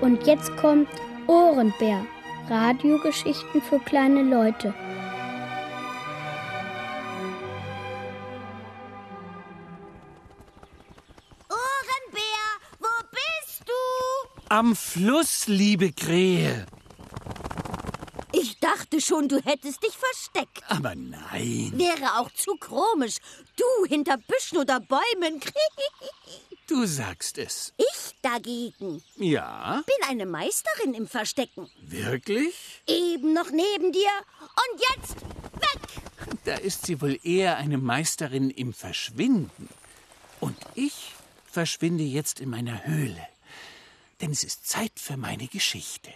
Und jetzt kommt Ohrenbär. Radiogeschichten für kleine Leute. Ohrenbär, wo bist du? Am Fluss, liebe Krähe. Ich dachte schon, du hättest dich versteckt. Aber nein. Wäre auch zu komisch. Du hinter Büschen oder Bäumen. Du sagst es. Ich dagegen Ja? bin eine Meisterin im Verstecken. Wirklich? Eben noch neben dir und jetzt weg! Da ist sie wohl eher eine Meisterin im Verschwinden. Und ich verschwinde jetzt in meiner Höhle. Denn es ist Zeit für meine Geschichte.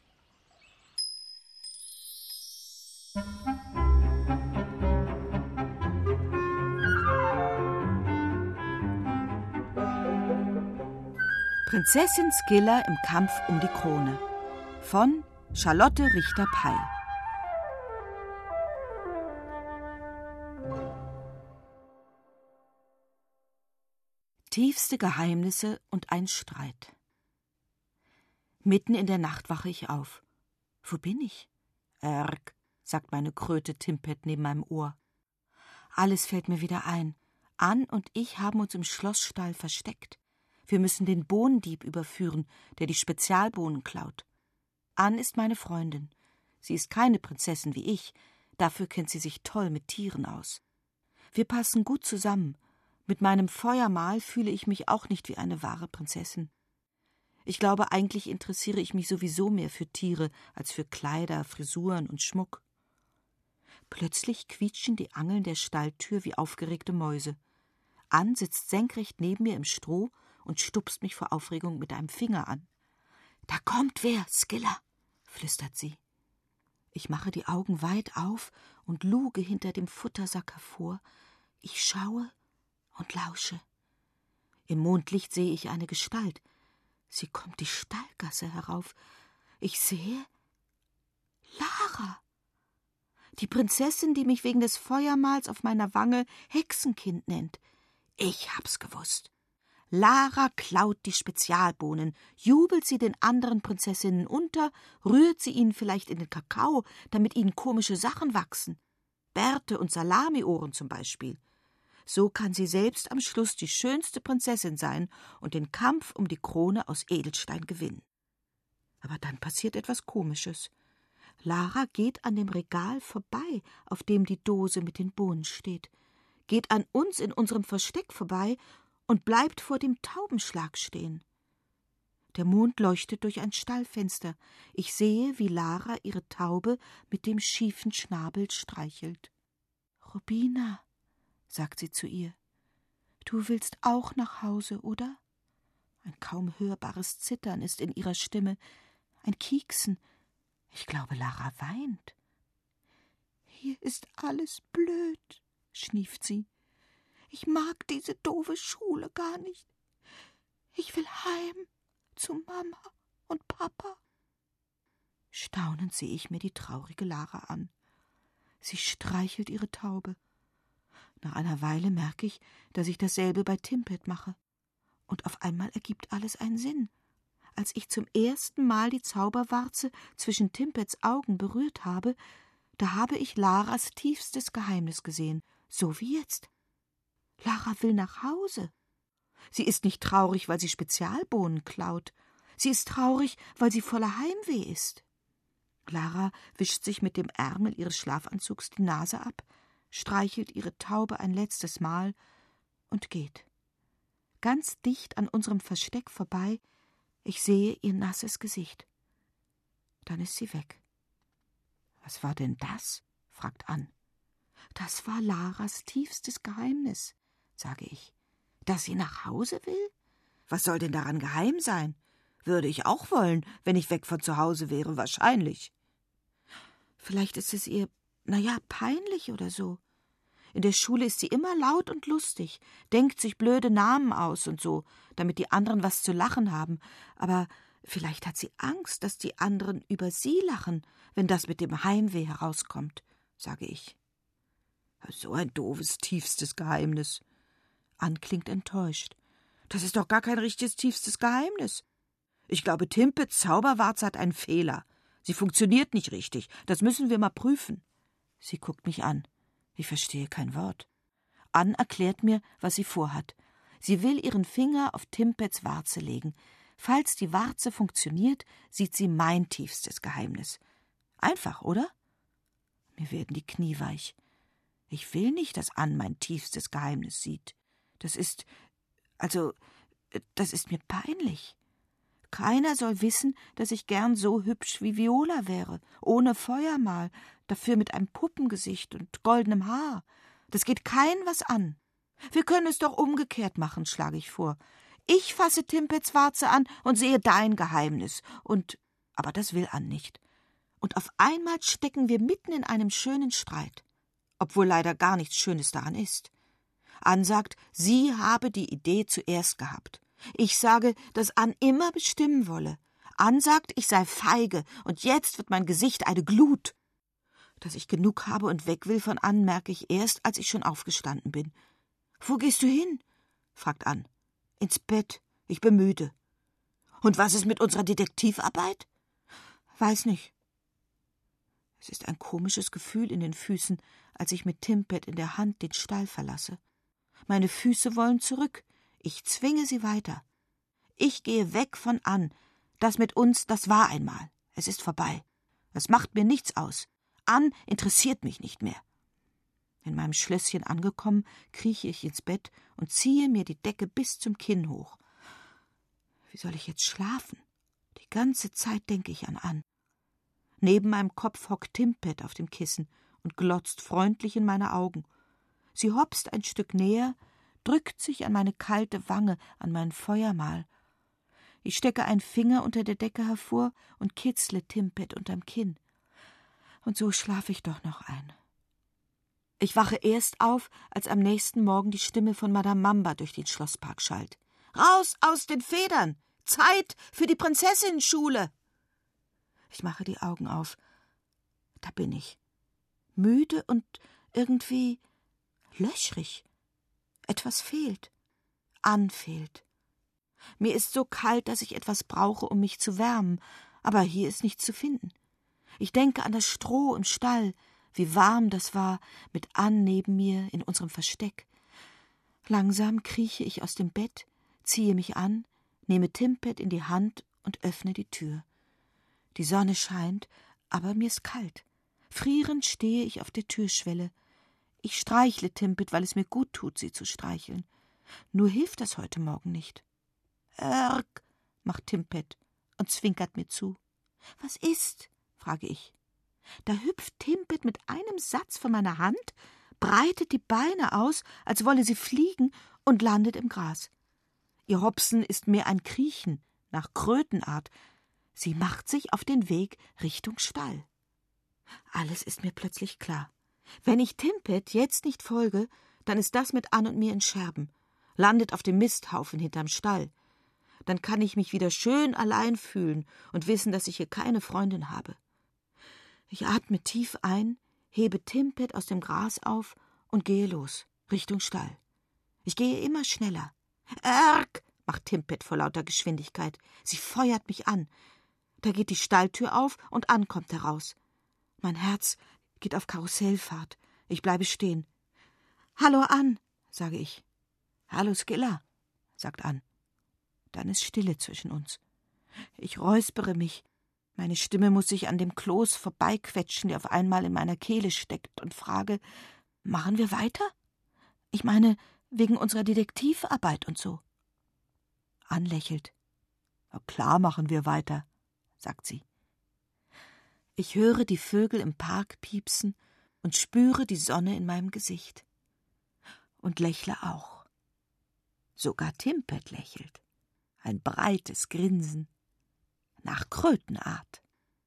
Prinzessin Skylla im Kampf um die Krone von Charlotte Richter-Peil. Tiefste Geheimnisse und ein Streit. Mitten in der Nacht wache ich auf. Wo bin ich? Erg, sagt meine Kröte Timpet neben meinem Ohr. Alles fällt mir wieder ein. Ann und ich haben uns im Schlossstall versteckt. Wir müssen den Bohnendieb überführen, der die Spezialbohnen klaut. Ann ist meine Freundin. Sie ist keine Prinzessin wie ich, dafür kennt sie sich toll mit Tieren aus. Wir passen gut zusammen. Mit meinem Feuermal fühle ich mich auch nicht wie eine wahre Prinzessin. Ich glaube, eigentlich interessiere ich mich sowieso mehr für Tiere als für Kleider, Frisuren und Schmuck. Plötzlich quietschen die Angeln der Stalltür wie aufgeregte Mäuse. Ann sitzt senkrecht neben mir im Stroh und stupst mich vor Aufregung mit einem Finger an. »Da kommt wer, Skylla«, flüstert sie. Ich mache die Augen weit auf und luge hinter dem Futtersack hervor. Ich schaue und lausche. Im Mondlicht sehe ich eine Gestalt. Sie kommt die Stallgasse herauf. Ich sehe Lara, die Prinzessin, die mich wegen des Feuermals auf meiner Wange Hexenkind nennt. Ich hab's gewusst. Lara klaut die Spezialbohnen, jubelt sie den anderen Prinzessinnen unter, rührt sie ihnen vielleicht in den Kakao, damit ihnen komische Sachen wachsen. Bärte und Salamiohren zum Beispiel. So kann sie selbst am Schluss die schönste Prinzessin sein und den Kampf um die Krone aus Edelstein gewinnen. Aber dann passiert etwas Komisches. Lara geht an dem Regal vorbei, auf dem die Dose mit den Bohnen steht, geht an uns in unserem Versteck vorbei und bleibt vor dem Taubenschlag stehen. Der Mond leuchtet durch ein Stallfenster. Ich sehe, wie Lara ihre Taube mit dem schiefen Schnabel streichelt. »Rubina«, sagt sie zu ihr, »du willst auch nach Hause, oder?« Ein kaum hörbares Zittern ist in ihrer Stimme, ein Kieksen. Ich glaube, Lara weint. »Hier ist alles blöd«, schnieft sie. »Ich mag diese doofe Schule gar nicht. Ich will heim zu Mama und Papa.« Staunend sehe ich mir die traurige Lara an. Sie streichelt ihre Taube. Nach einer Weile merke ich, dass ich dasselbe bei Timpet mache. Und auf einmal ergibt alles einen Sinn. Als ich zum ersten Mal die Zauberwarze zwischen Timpets Augen berührt habe, da habe ich Laras tiefstes Geheimnis gesehen, so wie jetzt. Lara will nach Hause. Sie ist nicht traurig, weil sie Spezialbohnen klaut. Sie ist traurig, weil sie voller Heimweh ist. Lara wischt sich mit dem Ärmel ihres Schlafanzugs die Nase ab, streichelt ihre Taube ein letztes Mal und geht. Ganz dicht an unserem Versteck vorbei, ich sehe ihr nasses Gesicht. Dann ist sie weg. »Was war denn das?« fragt Ann. »Das war Laras tiefstes Geheimnis«, sage ich. »Dass sie nach Hause will? Was soll denn daran geheim sein? Würde ich auch wollen, wenn ich weg von zu Hause wäre, wahrscheinlich.« Vielleicht ist es ihr, peinlich oder so. In der Schule ist sie immer laut und lustig, denkt sich blöde Namen aus und so, damit die anderen was zu lachen haben. Aber vielleicht hat sie Angst, dass die anderen über sie lachen, wenn das mit dem Heimweh herauskommt, sage ich. So ein doofes, tiefstes Geheimnis. Ann klingt enttäuscht. Das ist doch gar kein richtiges tiefstes Geheimnis. Ich glaube, Timpets Zauberwarze hat einen Fehler. Sie funktioniert nicht richtig. Das müssen wir mal prüfen. Sie guckt mich an. Ich verstehe kein Wort. Ann erklärt mir, was sie vorhat. Sie will ihren Finger auf Timpets Warze legen. Falls die Warze funktioniert, sieht sie mein tiefstes Geheimnis. Einfach, oder? Mir werden die Knie weich. Ich will nicht, dass Ann mein tiefstes Geheimnis sieht. Das ist mir peinlich. Keiner soll wissen, dass ich gern so hübsch wie Viola wäre, ohne Feuermal, dafür mit einem Puppengesicht und goldenem Haar. Das geht keinem was an. Wir können es doch umgekehrt machen, schlage ich vor. Ich fasse Timpets Warze an und sehe dein Geheimnis. Aber das will Ann nicht. Und auf einmal stecken wir mitten in einem schönen Streit. Obwohl leider gar nichts Schönes daran ist. Ann sagt, sie habe die Idee zuerst gehabt. Ich sage, dass Ann immer bestimmen wolle. Ann sagt, ich sei feige und jetzt wird mein Gesicht eine Glut. Dass ich genug habe und weg will von Ann, merke ich erst, als ich schon aufgestanden bin. »Wo gehst du hin?« fragt Ann. »Ins Bett. Ich bin müde.« »Und was ist mit unserer Detektivarbeit?« »Weiß nicht.« Es ist ein komisches Gefühl in den Füßen, als ich mit Timpet in der Hand den Stall verlasse. Meine Füße wollen zurück. Ich zwinge sie weiter. Ich gehe weg von Ann. Das mit uns, das war einmal. Es ist vorbei. Es macht mir nichts aus. Ann interessiert mich nicht mehr. In meinem Schlösschen angekommen, krieche ich ins Bett und ziehe mir die Decke bis zum Kinn hoch. Wie soll ich jetzt schlafen? Die ganze Zeit denke ich an Ann. Neben meinem Kopf hockt Timpet auf dem Kissen und glotzt freundlich in meine Augen. Sie hopst ein Stück näher, drückt sich an meine kalte Wange, an mein Feuermal. Ich stecke einen Finger unter der Decke hervor und kitzle Timpet unterm Kinn. Und so schlafe ich doch noch ein. Ich wache erst auf, als am nächsten Morgen die Stimme von Madame Mamba durch den Schlosspark schallt. »Raus aus den Federn! Zeit für die Prinzessinnenschule!« Ich mache die Augen auf. Da bin ich. Müde und irgendwie löchrig. Etwas fehlt. Ann fehlt. Mir ist so kalt, dass ich etwas brauche, um mich zu wärmen, aber hier ist nichts zu finden. Ich denke an das Stroh im Stall, wie warm das war, mit Ann neben mir in unserem Versteck. Langsam krieche ich aus dem Bett, ziehe mich an, nehme Timpet in die Hand und öffne die Tür. Die Sonne scheint, aber mir ist kalt. Frierend stehe ich auf der Türschwelle. Ich streichle Timpet, weil es mir gut tut, sie zu streicheln. Nur hilft das heute Morgen nicht. »Erk«, macht Timpet und zwinkert mir zu. »Was ist?« frage ich. Da hüpft Timpet mit einem Satz von meiner Hand, breitet die Beine aus, als wolle sie fliegen, und landet im Gras. Ihr Hopsen ist mehr ein Kriechen, nach Krötenart. Sie macht sich auf den Weg Richtung Stall. Alles ist mir plötzlich klar. Wenn ich Timpet jetzt nicht folge, dann ist das mit Ann und mir in Scherben, landet auf dem Misthaufen hinterm Stall. Dann kann ich mich wieder schön allein fühlen und wissen, dass ich hier keine Freundin habe. Ich atme tief ein, hebe Timpet aus dem Gras auf und gehe los, Richtung Stall. Ich gehe immer schneller. »Erk«, macht Timpet vor lauter Geschwindigkeit. Sie feuert mich an. Da geht die Stalltür auf und Ann kommt heraus. Mein Herz geht auf Karussellfahrt. Ich bleibe stehen. »Hallo, Ann«, sage ich. »Hallo, Skilla«, sagt Ann. Dann ist Stille zwischen uns. Ich räuspere mich. Meine Stimme muss sich an dem Kloß vorbeiquetschen, der auf einmal in meiner Kehle steckt, und frage, »Machen wir weiter? Ich meine, wegen unserer Detektivarbeit und so.« Ann lächelt. »Na klar machen wir weiter«, sagt sie. Ich höre die Vögel im Park piepsen und spüre die Sonne in meinem Gesicht. Und lächle auch. Sogar Timpet lächelt. Ein breites Grinsen. Nach Krötenart.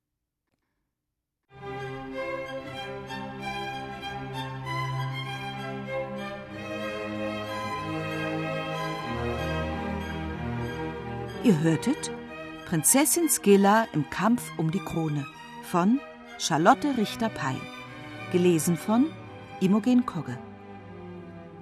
Ihr hörtet Prinzessin Skilla im Kampf um die Krone von Charlotte Richter-Peil, gelesen von Imogen Kogge.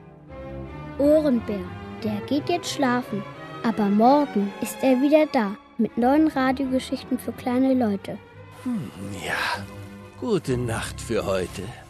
Ohrenbär, der geht jetzt schlafen, aber morgen ist er wieder da. mit neuen Radiogeschichten für kleine Leute. Ja, gute Nacht für heute.